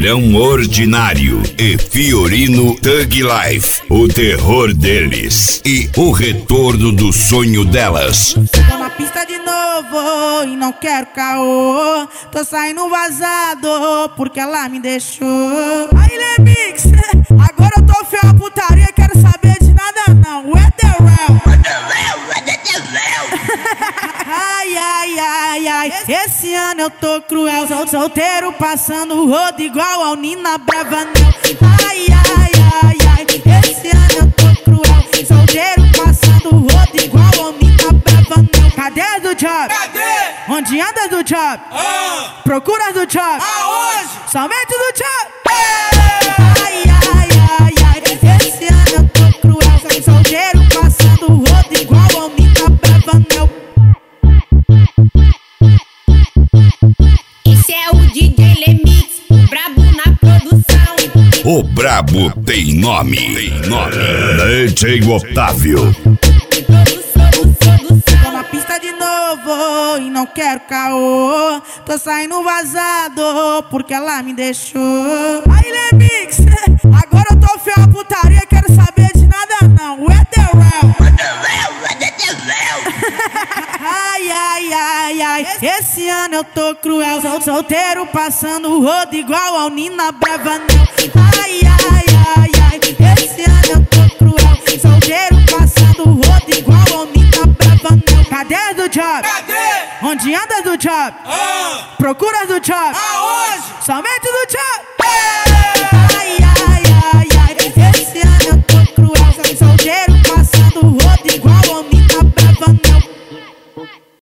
Barão Ordinário e Fiorino Thug Life, o terror deles e o retorno do sonho delas. Tô na pista de novo e não quero caô. Tô saindo vazado porque ela me deixou. Aí, Lemix, agora eu tô feio a putaria, quero saber de nada não. What the real? Ai, ai, ai, ai, esse ano eu tô cruel. Solteiro passando o rodo igual ao Nina Bravanel. Ai, ai, ai, ai, esse ano eu tô cruel. Solteiro passando o rodo igual ao Nina Bravanel. Cadê as do job? Cadê? Onde andas do job? Procuras do job? Aonde? Somente do job? Ai, ai, ai, ai, esse ano eu tô cruel. Solteiro passando o rodo igual ao Nina Bravanel. Esse é o DJ Lemix, o brabo na produção. O brabo tem nome. DJ Otávio. Tô na pista de novo e não quero caô. Tô saindo vazado porque ela me deixou. Aí, Lemix, agora eu tô feio a putaria, quero saber de nada não. What the real? Ai, ai, ai, ai, esse ano eu tô cruel. Solteiro passando o rodo igual ao Nina Bravanel. Ai, ai, ai, ai, esse ano eu tô cruel. Solteiro passando o rodo igual ao Nina Bravanel. Cadê as do job? Cadê? Onde andas do job? Procuras do job? Aonde? Somente do job?